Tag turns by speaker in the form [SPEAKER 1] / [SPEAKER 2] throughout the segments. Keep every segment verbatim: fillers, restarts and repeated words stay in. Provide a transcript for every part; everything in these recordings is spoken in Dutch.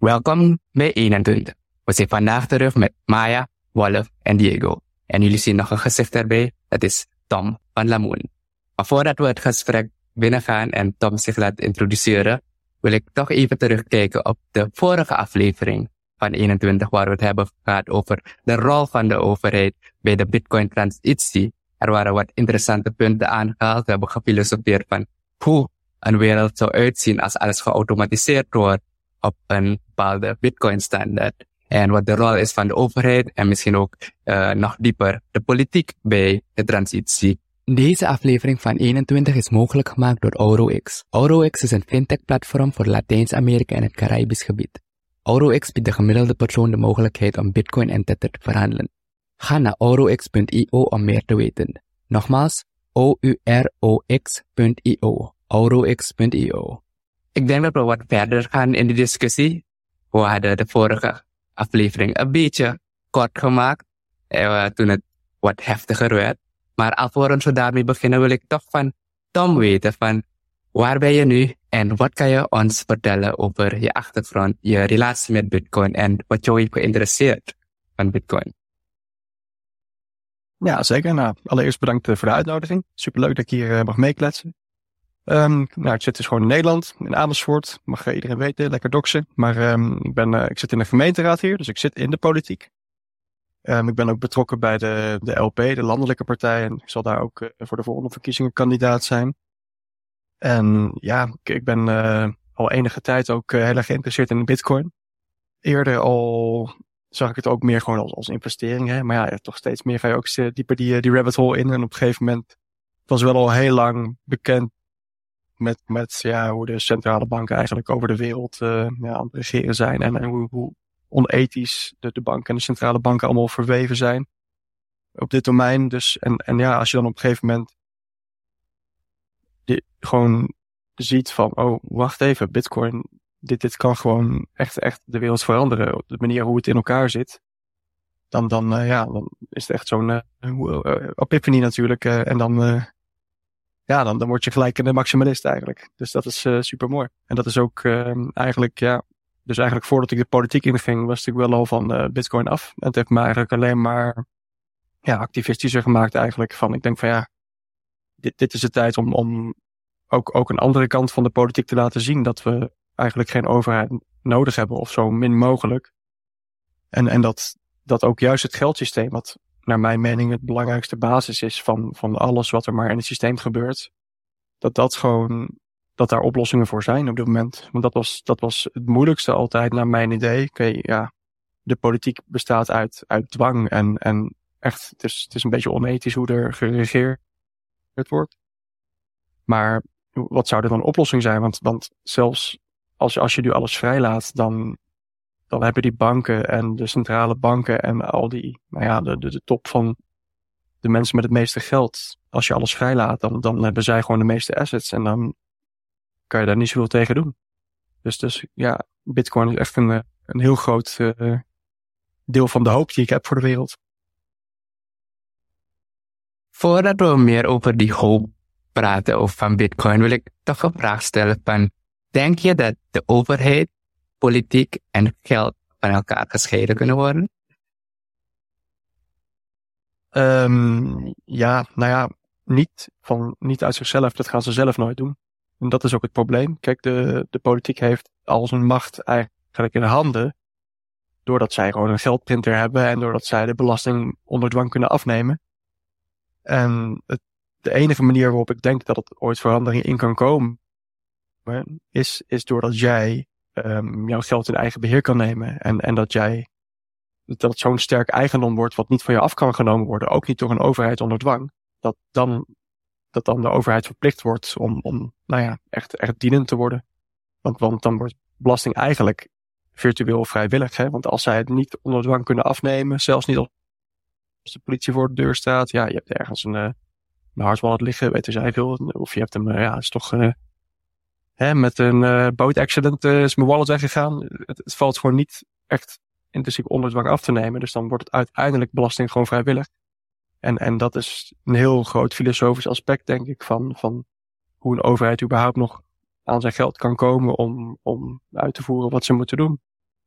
[SPEAKER 1] Welkom bij eenentwintig. We zijn vandaag terug met Maya, Wolf en Diego. En jullie zien nog een gezicht erbij, dat is Tom van Lamoen. Maar voordat we het gesprek binnengaan en Tom zich laat introduceren, wil ik toch even terugkijken op de vorige aflevering van eenentwintig, waar we het hebben gehad over de rol van de overheid bij de Bitcoin-transitie. Er waren wat interessante punten aangehaald. We hebben gefilosofeerd van hoe een wereld zou uitzien als alles geautomatiseerd wordt op een bepaalde Bitcoin-standaard. En wat de rol is van de overheid en misschien ook uh, nog dieper de politiek bij de transitie. Deze aflevering van eenentwintig is mogelijk gemaakt door AuroX. AuroX is een fintech-platform voor Latijns-Amerika en het Caribisch gebied. AuroX biedt de gemiddelde persoon de mogelijkheid om Bitcoin en Tether te verhandelen. Ga naar aurox punt io om meer te weten. Nogmaals, O U R O X punt io. aurox punt io. Ik denk dat we wat verder gaan in de discussie. We hadden de vorige aflevering een beetje kort gemaakt, eh, toen het wat heftiger werd. Maar alvorens we daarmee beginnen wil ik toch van Tom weten van waar ben je nu en wat kan je ons vertellen over je achtergrond, je relatie met Bitcoin en wat jou heeft geïnteresseerd van Bitcoin.
[SPEAKER 2] Ja, zeker. Nou, allereerst bedankt voor de uitnodiging. Superleuk dat ik hier uh, mag meekletsen. Um, nou, ik zit dus gewoon in Nederland, in Amersfoort. Mag uh, iedereen weten, lekker doksen. Maar um, ik, ben, uh, ik zit in de gemeenteraad hier, dus ik zit in de politiek. Um, ik ben ook betrokken bij de, de L P, de landelijke partij. En ik zal daar ook uh, voor de volgende verkiezingen kandidaat zijn. En ja, ik, ik ben uh, al enige tijd ook uh, heel erg geïnteresseerd in Bitcoin. Eerder al zag ik het ook meer gewoon als, als investering. Hè? Maar ja, toch steeds meer ga je ook uh, dieper die, die rabbit hole in. En op een gegeven moment was wel al heel lang bekend met, met ja, hoe de centrale banken eigenlijk over de wereld uh, ja, aan het regeren zijn. En, en hoe, hoe onethisch de, de banken en de centrale banken allemaal verweven zijn op dit domein. Dus, en, en ja, als je dan op een gegeven moment die, gewoon ziet van, oh, wacht even, Bitcoin, dit, dit kan gewoon echt, echt de wereld veranderen. Op de manier hoe het in elkaar zit. Dan, dan, uh, ja, dan is het echt zo'n uh, uh, epiphany natuurlijk. Uh, en dan, uh, ja, dan, dan word je gelijk een maximalist eigenlijk. Dus dat is uh, super mooi. En dat is ook uh, eigenlijk, ja, dus eigenlijk voordat ik de politiek inging, was ik wel al van uh, Bitcoin af. En het heeft me eigenlijk alleen maar, ja, activistischer gemaakt eigenlijk. Van, ik denk van ja, dit, dit is de tijd om, om ook, ook een andere kant van de politiek te laten zien. Dat we eigenlijk geen overheid nodig hebben of zo min mogelijk. En, en dat, dat ook juist het geldsysteem, wat naar mijn mening het belangrijkste basis is van, van alles wat er maar in het systeem gebeurt. Dat dat gewoon, dat daar oplossingen voor zijn op dit moment. Want dat was, dat was het moeilijkste altijd naar mijn idee. Oké, okay, ja, de politiek bestaat uit, uit dwang en, en echt, het is, het is een beetje onethisch hoe er geregeerd wordt. Maar wat zou er dan een oplossing zijn? Want, want zelfs als, als je nu alles vrijlaat, dan, dan hebben die banken en de centrale banken en al die, nou ja, de, de, de top van de mensen met het meeste geld. Als je alles vrijlaat, dan, dan hebben zij gewoon de meeste assets en dan kan je daar niet zoveel tegen doen. Dus, dus ja, Bitcoin is echt een, een heel groot uh, deel van de hoop die ik heb voor de wereld.
[SPEAKER 1] Voordat we meer over die hoop praten of van Bitcoin, wil ik toch een vraag stellen van, denk je dat de overheid, politiek en geld van elkaar gescheiden kunnen worden?
[SPEAKER 2] Um, ja, nou ja, niet, van, niet uit zichzelf, dat gaan ze zelf nooit doen. En dat is ook het probleem. Kijk, de, de politiek heeft al zijn macht eigenlijk in handen, doordat zij gewoon een geldprinter hebben en doordat zij de belasting onder dwang kunnen afnemen. En het, de enige manier waarop ik denk dat het ooit verandering in kan komen, is, is doordat jij um, jouw geld in eigen beheer kan nemen. En, en dat jij, dat het zo'n sterk eigendom wordt wat niet van je af kan genomen worden, ook niet door een overheid onder dwang, dat dan, dat dan de overheid verplicht wordt om, om nou ja, echt, echt dienend te worden. Want, want dan wordt belasting eigenlijk virtueel vrijwillig. Hè? Want als zij het niet onder dwang kunnen afnemen, zelfs niet als de politie voor de deur staat, ja, je hebt ergens een, een hardwallet liggen, weten zij veel. Of je hebt hem, ja, is toch, uh, hè, met een uh, bootaccident uh, is mijn wallet weggegaan. Het, het valt gewoon niet echt in principe onder dwang af te nemen. Dus dan wordt het uiteindelijk belasting gewoon vrijwillig. En, en dat is een heel groot filosofisch aspect, denk ik, van, van hoe een overheid überhaupt nog aan zijn geld kan komen om, om uit te voeren wat ze moeten doen.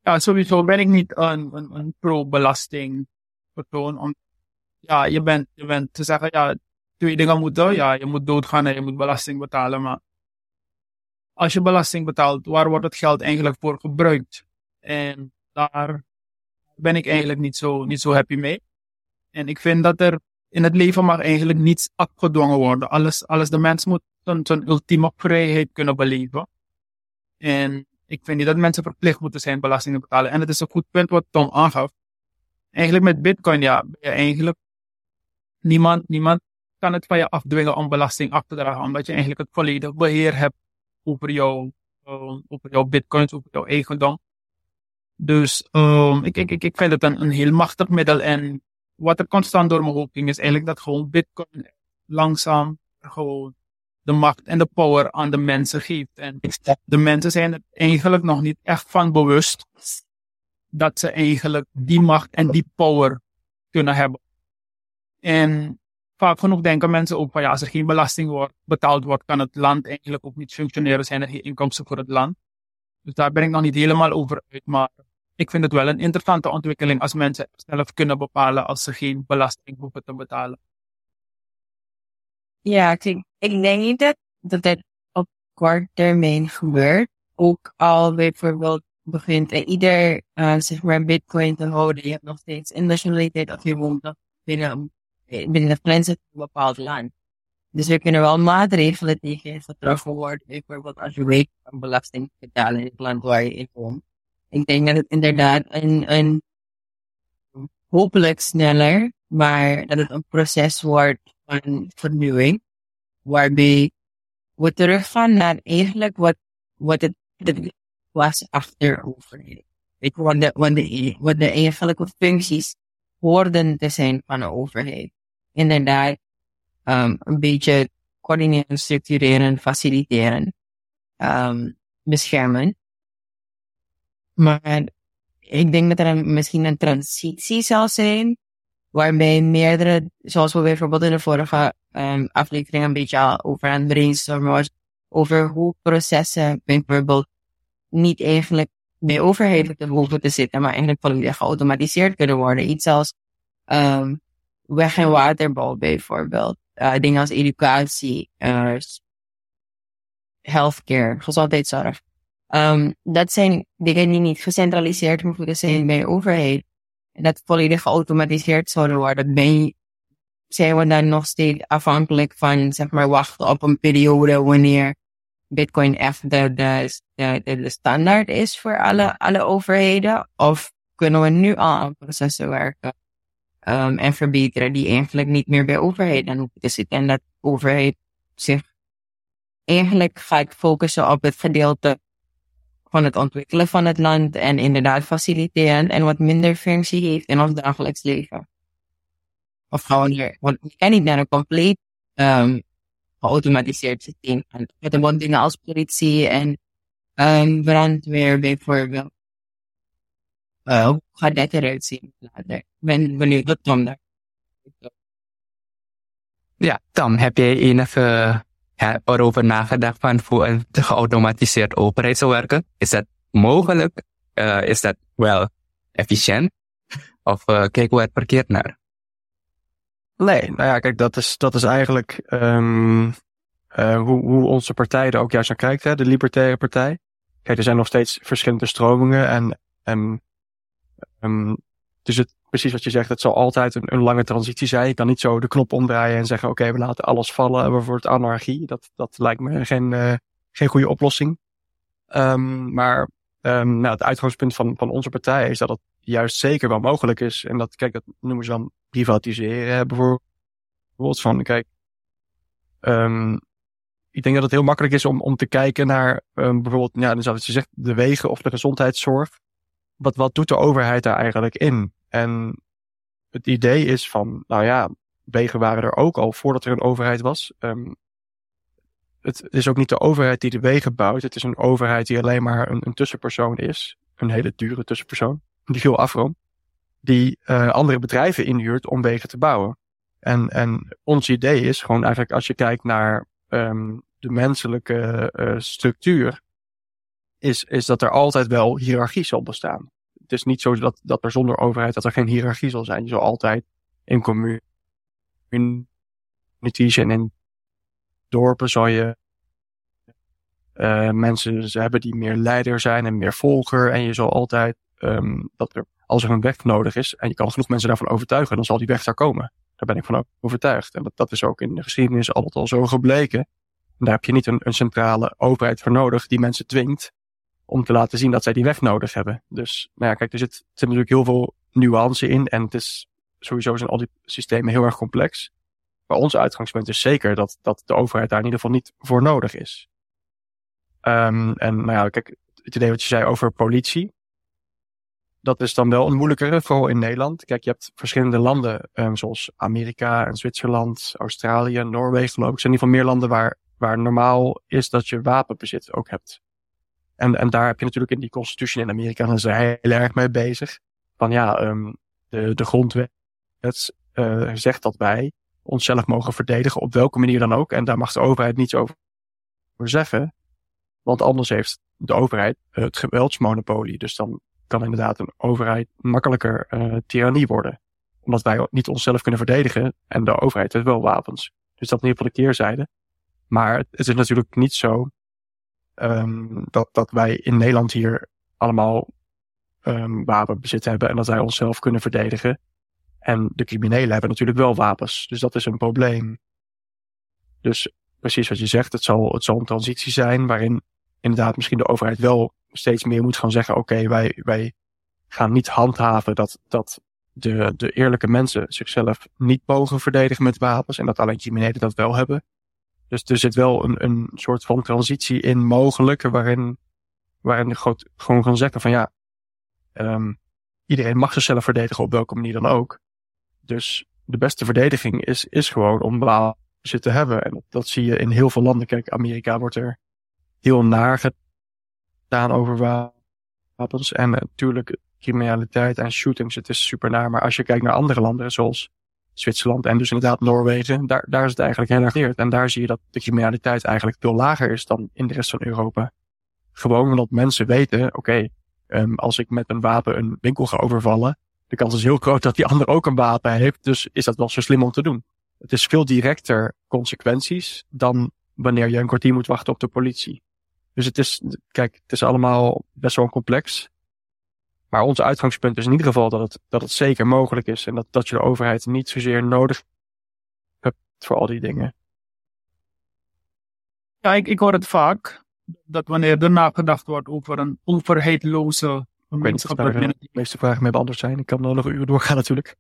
[SPEAKER 3] Ja, sowieso ben ik niet een, een, een pro-belasting persoon. Om, ja, je bent, je bent te zeggen, ja, twee dingen moeten. Ja, je moet doodgaan en je moet belasting betalen. Maar als je belasting betaalt, waar wordt het geld eigenlijk voor gebruikt? En daar ben ik eigenlijk niet zo, niet zo happy mee. En ik vind dat er in het leven mag eigenlijk niets afgedwongen worden. Alles, alles de mens moet zijn, zijn ultieme vrijheid kunnen beleven. En ik vind niet dat mensen verplicht moeten zijn belasting te betalen. En het is een goed punt wat Tom aangaf. Eigenlijk met Bitcoin, ja, ben je eigenlijk niemand, niemand kan het van je afdwingen om belasting af te dragen, omdat je eigenlijk het volledige beheer hebt over jouw, uh, over jouw Bitcoins, over jouw eigendom. Dus um, ik, ik, ik, ik vind het een, een heel machtig middel. En wat er constant door mijn hoofd ging, is eigenlijk dat gewoon Bitcoin langzaam gewoon de macht en de power aan de mensen geeft. En de mensen zijn er eigenlijk nog niet echt van bewust dat ze eigenlijk die macht en die power kunnen hebben. En vaak genoeg denken mensen ook van ja, als er geen belasting wordt, betaald wordt, kan het land eigenlijk ook niet functioneren, zijn er geen inkomsten voor het land. Dus daar ben ik nog niet helemaal over uit, maar ik vind het wel een interessante ontwikkeling als mensen zelf kunnen bepalen als ze geen belasting hoeven te betalen.
[SPEAKER 4] Ja, ik, denk- ik denk niet dat, dat het op korte termijn gebeurt. Ook al bijvoorbeeld begint en ieder, uh, zeg maar, Bitcoin te houden. Je hebt nog steeds internationaliteit of je woont nog binnen, binnen de grenzen van een bepaald land. Dus er kunnen wel maatregelen tegen getroffen worden. Bijvoorbeeld als je weet om belasting te betalen in het land waar je in woont. Ik denk dat het inderdaad een, een hopelijk sneller, maar dat het een proces wordt van vernieuwing. Waarbij we teruggaan naar eigenlijk wat, wat het, het was achter overheid. Weet je, wat de, wat de, wat de eigenlijke functies hoorden te zijn van de overheid. Inderdaad, um, een beetje coördineren, structureren, faciliteren, um, beschermen. Maar ik denk dat er een, misschien een transitie zal zijn, waarbij meerdere, zoals we bijvoorbeeld in de vorige um, aflevering een beetje al over aan het brainstormen was, over hoe processen bijvoorbeeld niet eigenlijk bij overheid te hoeven te zitten, maar eigenlijk volledig geautomatiseerd kunnen worden. Iets als um, weg- en waterbouw bijvoorbeeld. Uh, dingen als educatie, uh, healthcare, gezondheidszorg. Um, dat zijn dingen die niet gecentraliseerd hoeven te zijn bij overheid. En dat volledig geautomatiseerd zouden worden. Ben, zijn we dan nog steeds afhankelijk van, zeg maar, wachten op een periode wanneer Bitcoin echt de, de, de, de standaard is voor alle, alle overheden? Of kunnen we nu al aan processen werken um, en verbeteren die eigenlijk niet meer bij overheden hoeven te zitten? En dat de overheid zich eigenlijk gaat focussen op het gedeelte van het ontwikkelen van het land en inderdaad faciliteren en wat minder functie heeft in ons dagelijks leven. Of gewoon weer, want je kan niet naar een compleet um, geautomatiseerd systeem gaan. Met een dingen als politie en um, brandweer bijvoorbeeld. Uh, hoe gaat dat eruit zien later? Ik ben benieuwd wat Tom daar.
[SPEAKER 1] Ja, Tom, heb jij enige ja, erover nagedacht van hoe een geautomatiseerd overheid zou werken? Is dat mogelijk? Uh, is dat wel efficiënt? Of uh, kijken we het verkeerd naar?
[SPEAKER 2] Nee, nou ja, kijk, dat is, dat is eigenlijk um, uh, hoe, hoe onze partij er ook juist naar kijkt, hè, de Libertaire Partij. Kijk, er zijn nog steeds verschillende stromingen en, en um, dus het, precies wat je zegt, het zal altijd een, een lange transitie zijn. Je kan niet zo de knop omdraaien en zeggen, oké, okay, we laten alles vallen en we worden anarchie. Dat, dat lijkt me geen, uh, geen goede oplossing. Um, maar um, nou, het uitgangspunt van, van onze partij is dat het juist zeker wel mogelijk is. En dat, kijk, dat noemen ze dan privatiseren bijvoorbeeld. Van, kijk, um, ik denk dat het heel makkelijk is om, om te kijken naar um, bijvoorbeeld, ja, dan zou het gezegd, de wegen of de gezondheidszorg. Wat, wat doet de overheid daar eigenlijk in? En het idee is van, nou ja, wegen waren er ook al voordat er een overheid was. Um, het is ook niet de overheid die de wegen bouwt. Het is een overheid die alleen maar een, een tussenpersoon is. Een hele dure tussenpersoon. Die veel afroomt. Die uh, andere bedrijven inhuurt om wegen te bouwen. En, en ons idee is gewoon eigenlijk als je kijkt naar um, de menselijke uh, structuur. Is, is dat er altijd wel hiërarchie zal bestaan. het is niet zo dat, dat er zonder overheid dat er geen hiërarchie zal zijn. Je zal altijd in communities en in dorpen zal je uh, mensen hebben die meer leider zijn en meer volger. En je zal altijd, um, dat er, als er een weg nodig is en je kan genoeg mensen daarvan overtuigen, dan zal die weg daar komen. Daar ben ik van overtuigd. En dat, dat is ook in de geschiedenis altijd al zo gebleken. En daar heb je niet een, een centrale overheid voor nodig die mensen dwingt om te laten zien dat zij die weg nodig hebben. Dus, nou ja, kijk, er zit, er zit natuurlijk heel veel nuance in en het is, sowieso zijn al die systemen heel erg complex. Maar ons uitgangspunt is zeker dat, dat de overheid daar in ieder geval niet voor nodig is. Um, en nou ja, kijk, het idee wat je zei over politie, dat is dan wel een moeilijkere, vooral in Nederland. Kijk, je hebt verschillende landen, um, zoals Amerika en Zwitserland, Australië, Noorwegen geloof ik. Er zijn in ieder geval meer landen waar, waar normaal is dat je wapenbezit ook hebt. En, en daar heb je natuurlijk in die constitutie in Amerika, daar zijn ze heel erg mee bezig. Van ja, um, de, de grondwet uh, zegt dat wij onszelf mogen verdedigen op welke manier dan ook. En daar mag de overheid niets over zeggen. Want anders heeft de overheid het geweldsmonopolie. Dus dan kan inderdaad een overheid makkelijker uh, tirannie worden. Omdat wij niet onszelf kunnen verdedigen en de overheid heeft wel wapens. Dus dat in ieder geval de keerzijde. Maar het is natuurlijk niet zo um, dat, dat wij in Nederland hier allemaal um, wapenbezit hebben en dat wij onszelf kunnen verdedigen. En de criminelen hebben natuurlijk wel wapens. Dus dat is een probleem. Dus precies wat je zegt, het zal, het zal een transitie zijn waarin inderdaad misschien de overheid wel steeds meer moet gaan zeggen, oké, okay, wij, wij gaan niet handhaven dat, dat de, de eerlijke mensen zichzelf niet mogen verdedigen met wapens en dat alleen criminelen dat wel hebben. Dus er zit wel een, een soort van transitie in mogelijk waarin, waarin de groot, gewoon gaan zeggen van ja, um, iedereen mag zichzelf verdedigen op welke manier dan ook. Dus de beste verdediging is, is gewoon om wapens te hebben. En dat, dat zie je in heel veel landen. Kijk, Amerika wordt er heel naar gedaan over wapens. En natuurlijk uh, criminaliteit en shootings, het is super naar. Maar als je kijkt naar andere landen, zoals Zwitserland en dus inderdaad Noorwegen, daar, daar is het eigenlijk heel erg leerd. En daar zie je dat de criminaliteit eigenlijk veel lager is dan in de rest van Europa. Gewoon omdat mensen weten, oké, okay, um, als ik met een wapen een winkel ga overvallen, de kans is heel groot dat die ander ook een wapen heeft. Dus is dat wel zo slim om te doen. Het is veel directer consequenties dan wanneer je een kwartier moet wachten op de politie. Dus het is, kijk, het is allemaal best wel complex. Maar ons uitgangspunt is in ieder geval dat het, dat het zeker mogelijk is. En dat, dat je de overheid niet zozeer nodig hebt voor al die dingen.
[SPEAKER 3] Ja, ik, ik hoor het vaak. Dat wanneer er nagedacht wordt over een overheidloze
[SPEAKER 2] Ik weet niet of daar de meeste vragen mee beantwoord zijn. Ik kan nog nog uren doorgaan natuurlijk.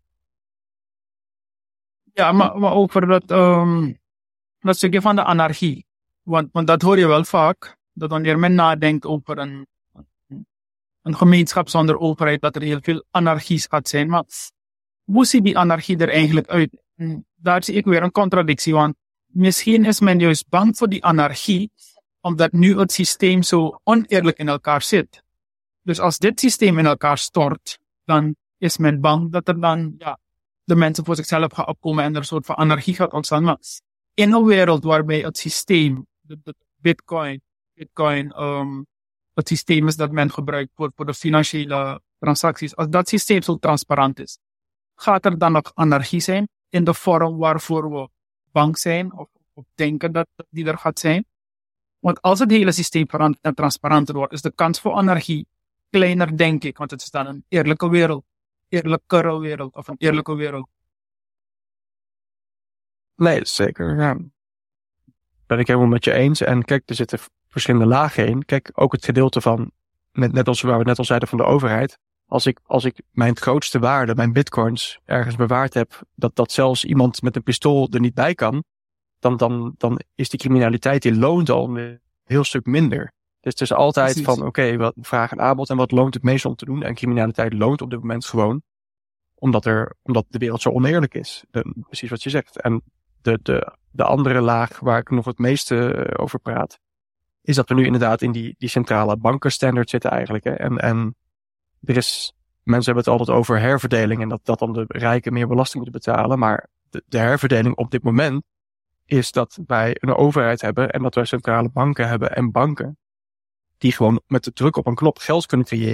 [SPEAKER 3] Ja, maar, maar over dat, um, dat stukje van de anarchie. Want, want dat hoor je wel vaak. Dat wanneer men nadenkt over een, een gemeenschap zonder overheid, dat er heel veel anarchie gaat zijn. Maar hoe ziet die anarchie er eigenlijk uit? Daar zie ik weer een contradictie. Want misschien is men juist bang voor die anarchie, omdat nu het systeem zo oneerlijk in elkaar zit. Dus als dit systeem in elkaar stort, dan is men bang dat er dan ja, de mensen voor zichzelf gaan opkomen en er een soort van anarchie gaat ontstaan. Maar in een wereld waarbij het systeem, de, de bitcoin, bitcoin um, het systeem is dat men gebruikt voor, voor de financiële transacties, als dat systeem zo transparant is, gaat er dan nog anarchie zijn in de vorm waarvoor we bang zijn of, of denken dat die er gaat zijn? Want als het hele systeem verandert en transparanter wordt, is de kans voor anarchie kleiner, denk ik. Want het is dan een eerlijke wereld. Eerlijkere wereld. Of een eerlijke wereld.
[SPEAKER 2] Nee, zeker. Ja. Ben ik helemaal met je eens. En kijk, er zitten verschillende lagen in. Kijk, ook het gedeelte van, net, net als waar we net al zeiden van de overheid. Als ik, als ik mijn grootste waarde, mijn bitcoins, ergens bewaard heb, dat, dat zelfs iemand met een pistool er niet bij kan, dan, dan, dan is die criminaliteit, die loont al een heel stuk minder. Dus het is altijd Precies. van, oké, okay, wat vraag en aanbod en wat loont het meest om te doen? En criminaliteit loont op dit moment gewoon, omdat er, omdat de wereld zo oneerlijk is. De, precies wat je zegt. En de, de, de andere laag waar ik nog het meeste over praat, is dat we nu inderdaad in die, die centrale bankenstandard zitten eigenlijk. Hè? En, en er is, mensen hebben het altijd over herverdeling en dat, dat dan de rijken meer belasting moeten betalen. Maar de, de herverdeling op dit moment is dat wij een overheid hebben en dat wij centrale banken hebben en banken die gewoon met de druk op een knop geld kunnen creëren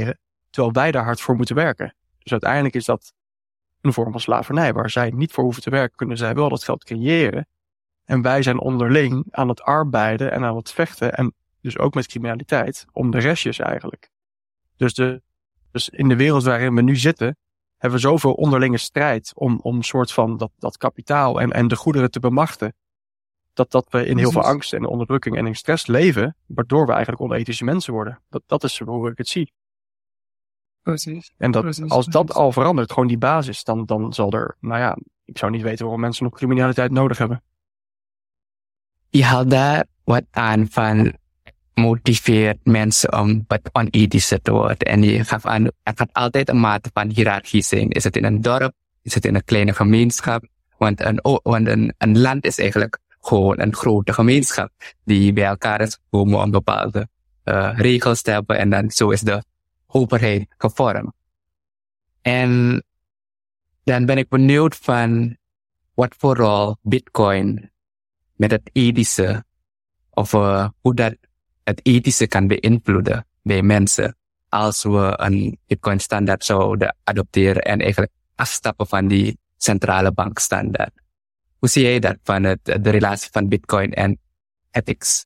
[SPEAKER 2] terwijl wij daar hard voor moeten werken. Dus uiteindelijk is dat een vorm van slavernij. Waar zij niet voor hoeven te werken, kunnen zij wel dat geld creëren. En wij zijn onderling aan het arbeiden en aan het vechten. En dus ook met criminaliteit om de restjes eigenlijk. Dus, de, dus in de wereld waarin we nu zitten, hebben we zoveel onderlinge strijd om, om een soort van dat, dat kapitaal en, en de goederen te bemachten. Dat, dat we in heel veel angst en onderdrukking en in stress leven, waardoor we eigenlijk onethische mensen worden. Dat, dat is hoe ik het zie.
[SPEAKER 3] Precies.
[SPEAKER 2] En dat,
[SPEAKER 3] precies,
[SPEAKER 2] als dat
[SPEAKER 3] precies.
[SPEAKER 2] al verandert, gewoon die basis, dan, dan zal er, nou ja, ik zou niet weten waarom mensen nog criminaliteit nodig hebben.
[SPEAKER 1] Je haalt daar wat aan van motiveert mensen om wat onethischer te worden. En je gaf aan, er gaat altijd een mate van hiërarchie zijn. Is het in een dorp? Is het in een kleine gemeenschap? Want een, want een, een land is eigenlijk gewoon een grote gemeenschap die bij elkaar is gekomen om bepaalde uh, regels te hebben. En dan zo is de overheid gevormd. En dan ben ik benieuwd van wat voor rol Bitcoin met het ethische, of uh, hoe dat het ethische kan beïnvloeden bij mensen als we een Bitcoin standaard zouden adopteren en eigenlijk afstappen van die centrale bank standaard. Hoe zie jij dat van het, de relatie van Bitcoin en ethics?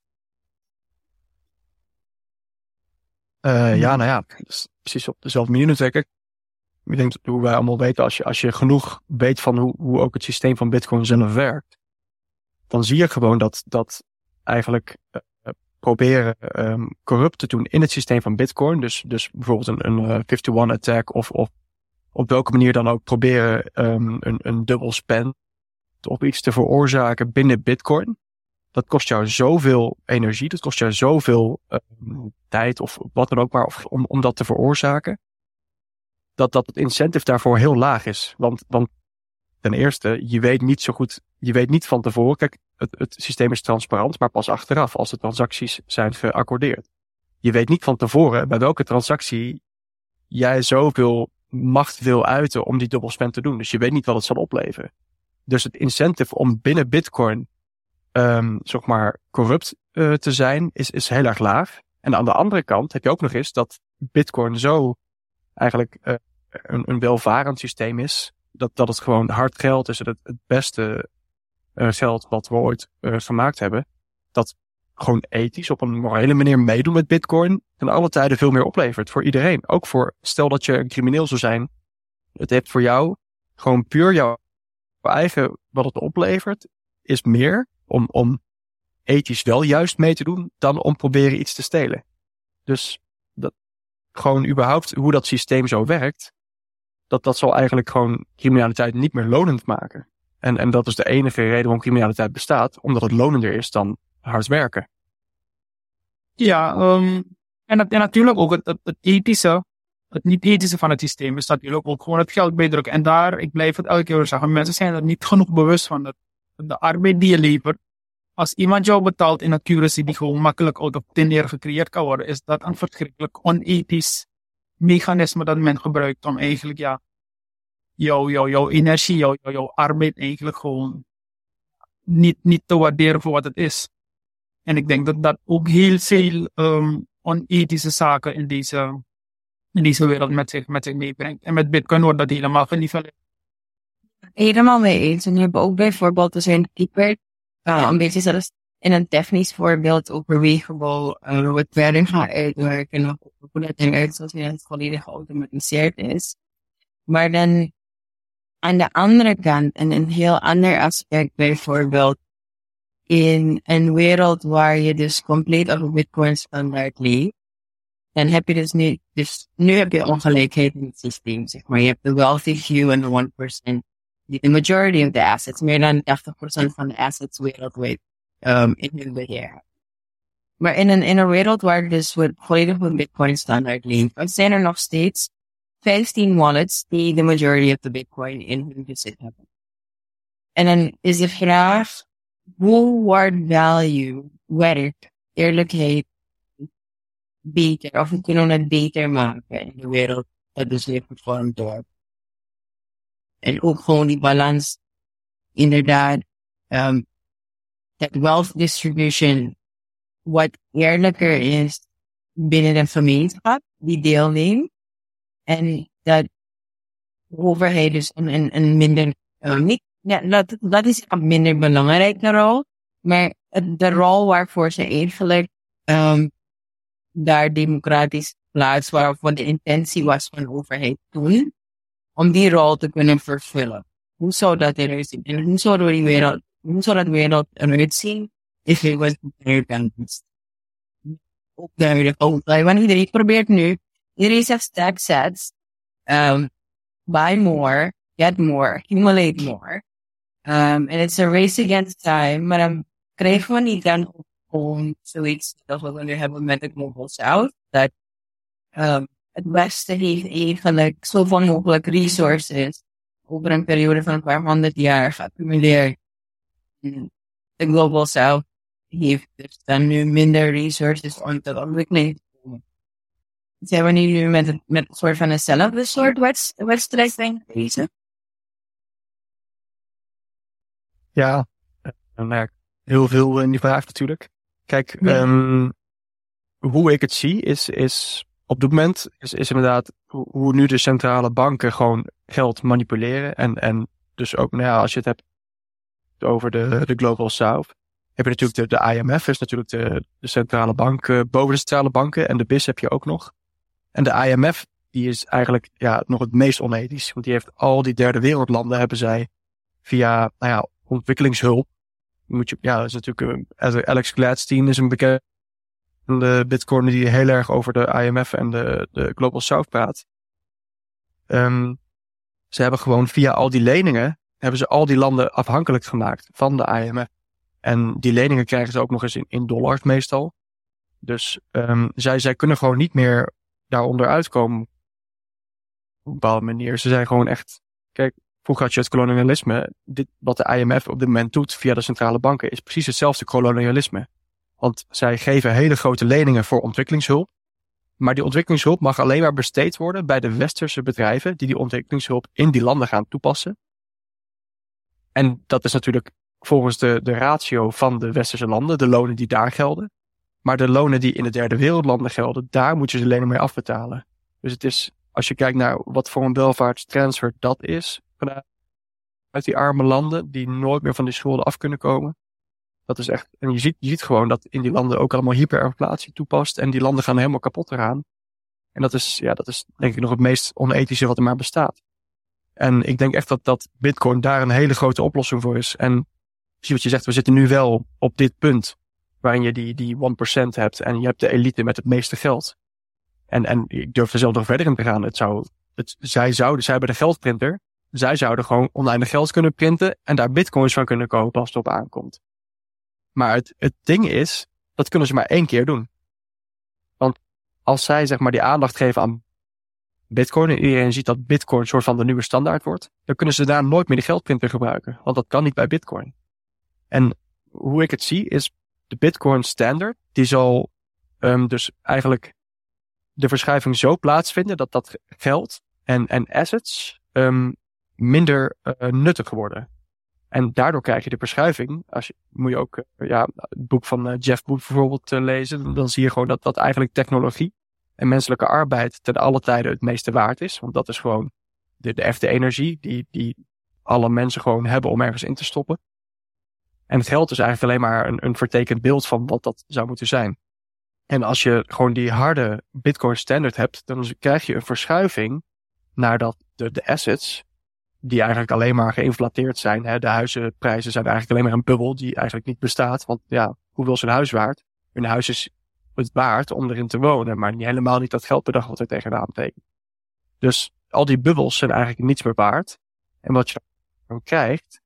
[SPEAKER 2] Uh, ja, nou ja, precies op dezelfde manier natuurlijk. Ik denk dat hoe wij allemaal weten, als je, als je genoeg weet van hoe, hoe ook het systeem van Bitcoin zelf werkt, dan zie je gewoon dat, dat eigenlijk uh, proberen um, corrupt te doen in het systeem van Bitcoin. Dus, dus bijvoorbeeld een, een uh, eenenvijftig attack of, of op welke manier dan ook proberen um, een, een dubbel spend of iets te veroorzaken binnen Bitcoin. Dat kost jou zoveel energie, dat kost jou zoveel um, tijd of wat dan ook maar of, om, om dat te veroorzaken. Dat, dat het incentive daarvoor heel laag is. Want, want ten eerste, je weet niet zo goed, je weet niet van tevoren. Kijk, het, het systeem is transparant, maar pas achteraf als de transacties zijn geaccordeerd. Je weet niet van tevoren bij welke transactie jij zoveel macht wil uiten om die dubbelspend te doen. Dus je weet niet wat het zal opleveren. Dus het incentive om binnen Bitcoin um, zeg maar corrupt uh, te zijn is, is heel erg laag. En aan de andere kant heb je ook nog eens dat Bitcoin zo eigenlijk uh, een, een welvarend systeem is. Dat, dat het gewoon hard geld is. Het, het beste uh, geld wat we ooit uh, gemaakt hebben. Dat gewoon ethisch op een morele manier meedoen met Bitcoin. Ten alle tijden veel meer oplevert voor iedereen. Ook voor, stel dat je een crimineel zou zijn. Het heeft voor jou gewoon puur jouw eigen, wat het oplevert, is meer om, om ethisch wel juist mee te doen dan om proberen iets te stelen. Dus dat gewoon überhaupt hoe dat systeem zo werkt, dat dat zal eigenlijk gewoon criminaliteit niet meer lonend maken. En, en dat is de enige reden waarom criminaliteit bestaat, omdat het lonender is dan hard werken.
[SPEAKER 3] Ja, um, en, en natuurlijk ook het, het, het ethische, het niet-ethische van het systeem is natuurlijk ook gewoon het geld bijdrukken. En daar, ik blijf het elke keer weer zeggen, mensen zijn er niet genoeg bewust van. Dat de arbeid die je levert, als iemand jou betaalt in accuracy die gewoon makkelijk out of thin air gecreëerd kan worden, is dat een verschrikkelijk onethisch mechanisme dat men gebruikt om eigenlijk, ja, jouw, jouw, jouw energie, jouw, jouw, jouw arbeid eigenlijk gewoon niet, niet te waarderen voor wat het is. En ik denk dat dat ook heel veel um, onethische zaken in deze, in deze wereld met zich, met zich meebrengt. En met Bitcoin wordt dat helemaal geniveleerd.
[SPEAKER 4] Helemaal mee eens. En je hebt ook bijvoorbeeld, er zijn dieper, uh, een beetje zelfs in een technisch voorbeeld overwegen wel uh, hoe het verder gaat uitwerken, of hoe dat eruit zoals het volledig geautomatiseerd is. Maar dan aan de andere kant, en een heel ander aspect bijvoorbeeld, in een wereld waar je dus compleet op een Bitcoin standaard leeft, dan heb je dus nu, dus nu heb je ongelijkheid in het systeem, zeg maar. Je hebt de wealthy few en de one percent, die de majority of the assets, meer dan tachtig procent van de assets wereldwijd, um, in hun beheer hebben. Maar in een, in een wereld waar dus we volledig op een Bitcoin standaard leven, zijn er nog steeds vijftien wallets die de majority of the Bitcoin in hun bezit hebben. En dan is de vraag, hoe wordt value, werk, eerlijkheid beter, of we kunnen het beter maken in de wereld dat dus weer gevormd wordt. En ook gewoon die balans, inderdaad, um, dat wealth distribution, wat eerlijker is binnen de gemeenschap die deelneemt, En dat de overheid dus een, een, een minder, uh, niet, ja, dat, dat is een minder belangrijke rol, maar de rol waarvoor ze eigenlijk um, daar democratisch plaats waarvoor de intentie was van de overheid toen, om die rol te kunnen vervullen. Hoe zou dat eruit zien? En hoe zou die wereld, hoe zou dat wereld eruit zien if it was independence? Ook de huidige overheid. Want iedereen probeert nu, iedereen zegt stack sets, um, buy more, get more, accumulate more. Um, and it's a race against time, maar dan krijgen we niet dan gewoon zoiets dat we nu hebben met de Global South, dat um, het Westen heeft eigenlijk zoveel mogelijk resources over een periode van een paar honderd jaar geaccumuleerd. De Global South heeft dus dan nu minder resources om te ontwikkelen. Zijn we nu met, het, met een soort van eenzelfde soort wedstrijd bezig?
[SPEAKER 2] Ja, nou ja, heel veel in die vraag natuurlijk. Kijk, ja. um, hoe ik het zie is, is op dit moment is, is inderdaad hoe, hoe nu de centrale banken gewoon geld manipuleren. En, en dus ook, nou ja, als je het hebt over de, de Global South, heb je natuurlijk de, de I M F, is natuurlijk de, de centrale bank, uh, boven de centrale banken. En de B I S heb je ook nog. En de I M F, die is eigenlijk ja, nog het meest onethisch. Want die heeft al die derde wereldlanden, hebben zij via, nou ja, ontwikkelingshulp. Moet je, ja, dat is natuurlijk, uh, Alex Gladstein is een bekende bitcoiner die heel erg over de I M F en de, de Global South praat. Um, ze hebben gewoon via al die leningen, hebben ze al die landen afhankelijk gemaakt van de I M F. En die leningen krijgen ze ook nog eens in, in dollars meestal. Dus um, zij, zij kunnen gewoon niet meer daaronder uitkomen op een bepaalde manier. Ze zijn gewoon echt, kijk, vroeger had je het kolonialisme. Dit, wat de I M F op dit moment doet via de centrale banken is precies hetzelfde kolonialisme. Want zij geven hele grote leningen voor ontwikkelingshulp. Maar die ontwikkelingshulp mag alleen maar besteed worden bij de westerse bedrijven die die ontwikkelingshulp in die landen gaan toepassen. En dat is natuurlijk volgens de, de ratio van de westerse landen, de lonen die daar gelden. Maar de lonen die in de derde wereldlanden gelden, daar moet je ze alleen maar afbetalen. Dus het is, als je kijkt naar wat voor een welvaartstransfer dat is, uit die arme landen die nooit meer van die schulden af kunnen komen. Dat is echt, en je ziet, je ziet gewoon dat in die landen ook allemaal hyperinflatie toepast en die landen gaan helemaal kapot eraan. En dat is, ja, dat is denk ik nog het meest onethische wat er maar bestaat. En ik denk echt dat, dat Bitcoin daar een hele grote oplossing voor is. En zie wat je zegt, we zitten nu wel op dit punt waarin je die, die one percent hebt en je hebt de elite met het meeste geld. En, en ik durf er zelf nog verder in te gaan. Het zou, het, zij zouden, zij hebben de geldprinter. Zij zouden gewoon oneindig geld kunnen printen en daar bitcoins van kunnen kopen als het op aankomt. Maar het, het ding is, dat kunnen ze maar één keer doen. Want als zij zeg maar die aandacht geven aan bitcoin en iedereen ziet dat bitcoin een soort van de nieuwe standaard wordt, dan kunnen ze daar nooit meer de geldprinter gebruiken. Want dat kan niet bij bitcoin. En hoe ik het zie is de bitcoin standard, die zal um, dus eigenlijk de verschuiving zo plaatsvinden dat dat geld en, en assets um, minder uh, nuttig worden. En daardoor krijg je de verschuiving. Als je, moet je ook uh, ja, het boek van uh, Jeff Booth bijvoorbeeld uh, lezen. Dan zie je gewoon dat, dat eigenlijk technologie en menselijke arbeid ten alle tijden het meeste waard is. Want dat is gewoon de, de echte energie die, die alle mensen gewoon hebben om ergens in te stoppen. En geld is eigenlijk alleen maar een, een vertekend beeld van wat dat zou moeten zijn. En als je gewoon die harde Bitcoin standard hebt, dan krijg je een verschuiving naar dat de, de assets, die eigenlijk alleen maar geïnflateerd zijn. Hè. De huizenprijzen zijn eigenlijk alleen maar een bubbel die eigenlijk niet bestaat. Want ja, hoeveel is een huis waard? Een huis is het waard om erin te wonen, maar niet, helemaal niet dat geld per dag wat er tegenaan betekent. Dus al die bubbels zijn eigenlijk niets meer waard. En wat je dan krijgt,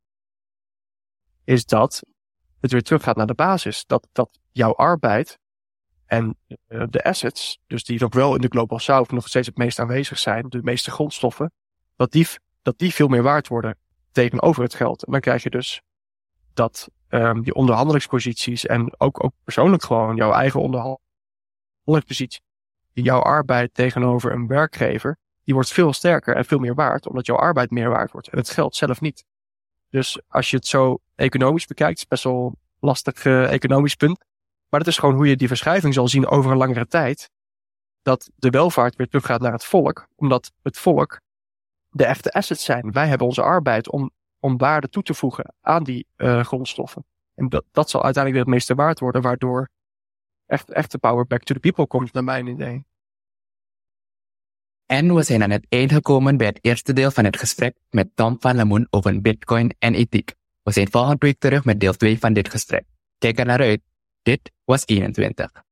[SPEAKER 2] is dat het weer terug gaat naar de basis. Dat, dat jouw arbeid en uh, de assets, dus die nog wel in de Global South nog steeds het meest aanwezig zijn, de meeste grondstoffen, dat die, dat die veel meer waard worden tegenover het geld. En dan krijg je dus dat um, die onderhandelingsposities en ook, ook persoonlijk gewoon jouw eigen onderhandelingspositie, jouw arbeid tegenover een werkgever, die wordt veel sterker en veel meer waard, omdat jouw arbeid meer waard wordt en het geld zelf niet. Dus als je het zo economisch bekijkt, is best wel een lastig uh, economisch punt. Maar dat is gewoon hoe je die verschuiving zal zien over een langere tijd. dat de welvaart weer teruggaat naar het volk. Omdat het volk de echte assets zijn. Wij hebben onze arbeid om, om waarde toe te voegen aan die uh, grondstoffen. En dat, dat zal uiteindelijk weer het meeste waard worden, waardoor echt, echt de power back to the people komt, naar mijn idee.
[SPEAKER 1] En we zijn aan het eind gekomen bij het eerste deel van het gesprek met Tom van Lemoen over Bitcoin en ethiek. We zijn volgende week terug met deel twee van dit gesprek. Kijk er naar uit. Dit was eenentwintig.